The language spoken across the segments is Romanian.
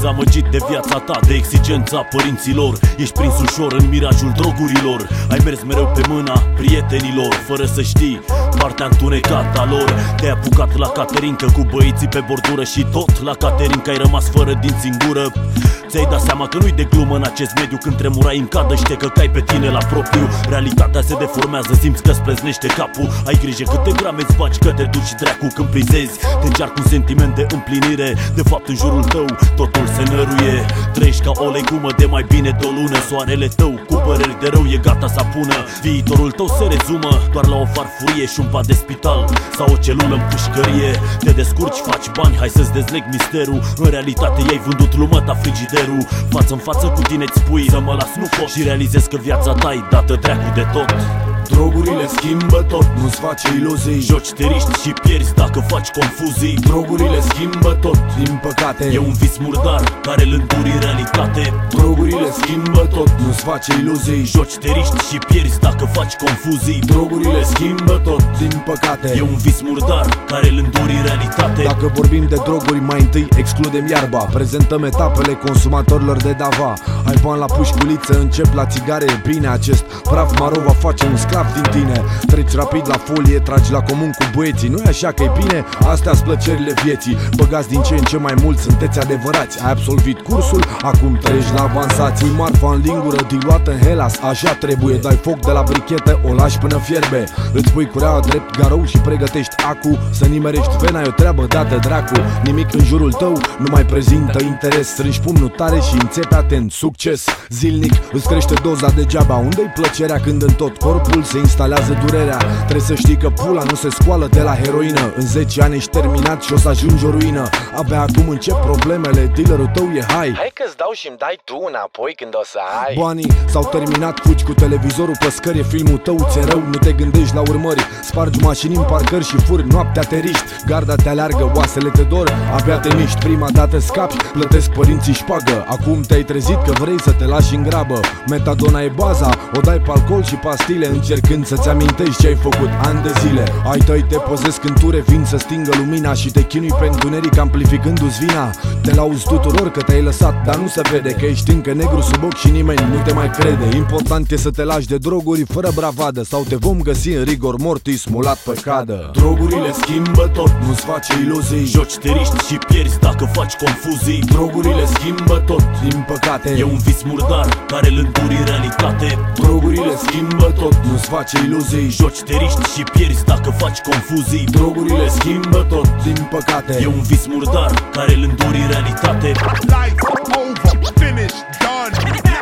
dezamăgit de viața ta, de exigența părinților. Ești prins ușor în mirajul drogurilor. Ai mers mereu pe mâna prietenilor, fără să știi partea întunecată a lor. Te-ai apucat la caterincă cu băieții pe bordură și tot la caterincă ai rămas fără dinți în gură. Ți-ai dat seama că nu-i de glumă în acest mediu. Când tremurai în cadă și te căcai pe tine la propriu. Realitatea se deformează, simți că-ți pleznește capul. Ai grijă câte grame îți faci, că te duci dracu când prizezi. Te încearcă un sentiment de împlinire. De fapt în jurul tău totul se năruie. Trăiești ca o legumă de mai bine de o lună. Soarele tău cu păreri de rău e gata să apună. Viitorul tău se rezumă doar la o farfurie și un pat de spital sau o celulă în pușcărie. Te descurci, faci bani, hai să-ți dezleg misterul. În realitate i-ai vândut lumăta frigiderul. Față în față cu tine-ți spui să mă las, nu pot. Și realizezi că viața ta-i dată dracu de tot. Drogurile schimbă tot, nu-ți face iluzii. Joci, te riști și pierzi dacă faci confuzii. Drogurile schimbă tot, din păcate. E un vis murdar care îl înduri în realitate. Drogurile schimbă tot, nu-ți face iluzii. Joci, te riști și pierzi dacă faci confuzii. Drogurile schimbă tot, din păcate. E un vis murdar care îl înduri în realitate. Dacă vorbim de droguri, mai întâi excludem iarba. Prezentăm etapele consumatorilor de dava. Ai bani la pușculiță, încep la țigare. E bine, acest praf maro va face un sclav din tine. Treci rapid la folie, tragi la comun cu băieții. Nu-i așa că e bine? Astea-s plăcerile vieții. Băgați din ce în ce mai mult, sunteți adevărați. Ai absolvit cursul, acum treci la avansați. Pui marfa în lingură, diluată în Hellas. Așa trebuie, dai foc de la brichetă, o lași până fierbe. Îți pui cureaua drept garou și pregătești acu. Să nimerești vena, e o treabă dată dracu. Nimic în jurul tău nu mai prezintă interes. Strângi pumnul tare și înțepi atent succes. Zilnic îți crește doza degeaba. Unde-i plăcerea când în tot corpul se instalează durerea? Trebuie să știi că pula nu se scoală de la heroină. În 10 ani ești terminat și o să ajungi o ruină. Abia acum încep problemele, dealerul tău e hai. Hai că-ți dau și-mi dai tu înapoi când o să ai. Banii s-au terminat, fugi cu televizorul pe scări. E filmul tău, ți-e rău, nu te gândești la urmări. Spargi mașini în parcări și furi, noaptea te riști. Garda te aleargă, oasele te dor, abia te miști. Prima dată scapi, plătesc părinții șpagă. Acum te-ai trezit că vrei să te lași în grabă. Metadona e baza, o dai pe alcool și pastile, încercând să-ți amintești ce ai făcut ani de zile. Ai tăi te pozesc când tu revin să stingă lumina și te chinui pe întuneric amplificându-ți vina. Te lauzi tuturor că te-ai lăsat, dar nu se vede că ești încă negru sub ochi și nimeni nu te mai crede. Important e să te lași de droguri fără bravadă, sau te vom găsi în rigor mortis mulat pe cadă. Drogurile schimbă tot, nu-ți face iluzii. Joci, te riști și pierzi dacă faci confuzii. Drogurile schimbă tot, din păcate. E un vis murdar care îl înduri în realitate. Drogurile schimbă tot, nu-ți face iluzii. Joci, te riști și pierzi dacă faci confuzii. Drogurile schimbă tot, din păcate. E un vis murdar care îl înduri în realitate. Life over, finished, done.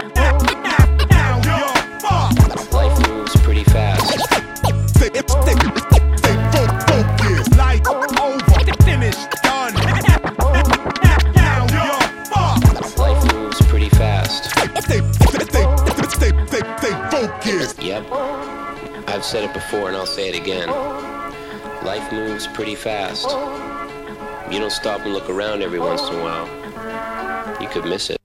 Now you're fucked. Life moves pretty fast. Stay focused. Life over, finished, done. Now you're fucked. Life moves pretty fast. Stay focused. Yep. I've said it before and I'll say it again. Life moves pretty fast. You don't stop and look around every once in a while, you could miss it.